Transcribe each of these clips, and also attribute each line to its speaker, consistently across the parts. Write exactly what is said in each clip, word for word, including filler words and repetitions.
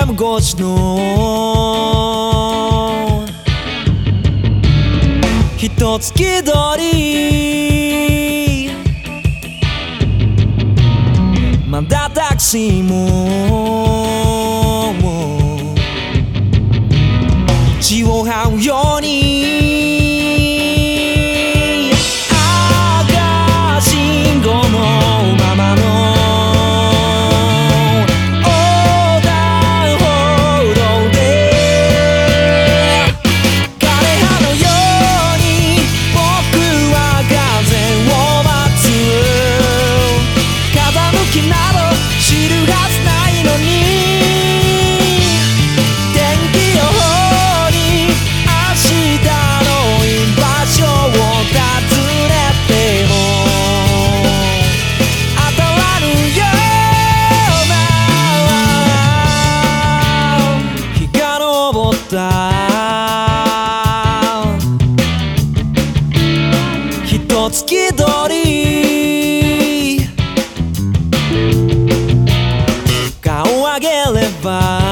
Speaker 1: ム越しの一つ気取りまだタクシーも血を這うように赤信号のままの横断歩道で枯葉のように僕は風を待つ風向きなど知るはずないのに天気予報に明日の居場所を尋ねても当たらぬような日が昇ったひとつ気取り顔上げれば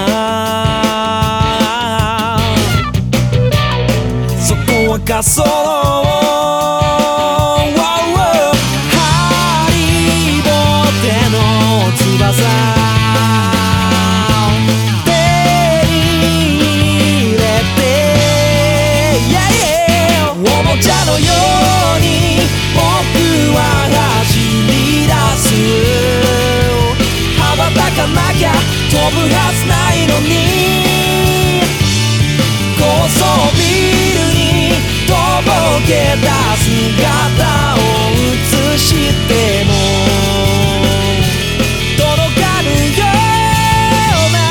Speaker 1: そこは滑走路ハリボテの翼手に入れて yeah, yeah おもちゃのように僕は走り出す羽ばたかなきゃ飛ぶはずないのに高層ビルにとぼけた姿を映しても届かぬような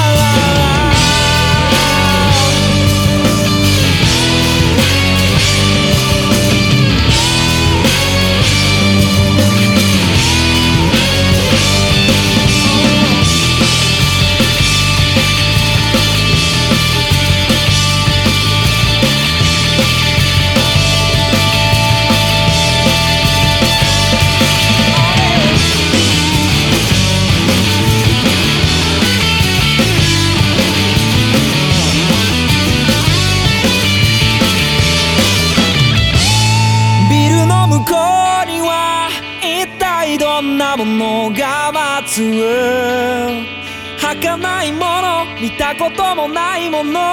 Speaker 1: 向こうには一体どんなものが待つ儚いもの見たこともないもの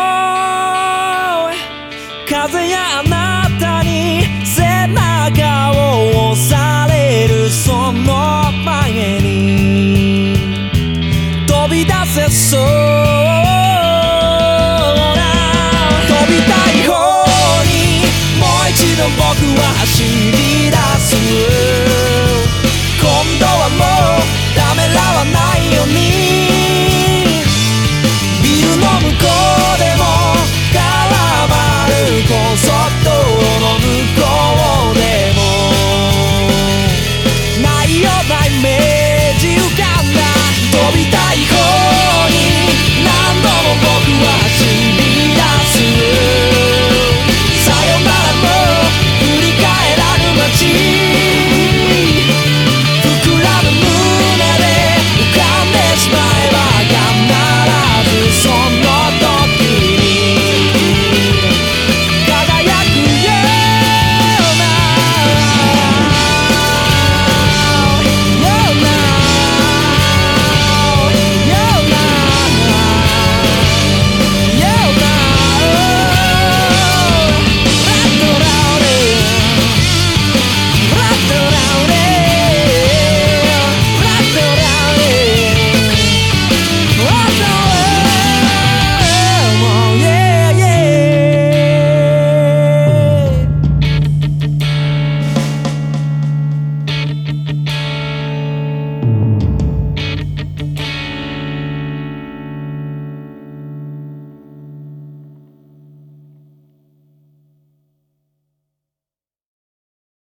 Speaker 1: 風やあなたに背中を押されるその前に飛び出せそうな飛びたい方にもう一度僕は走り出す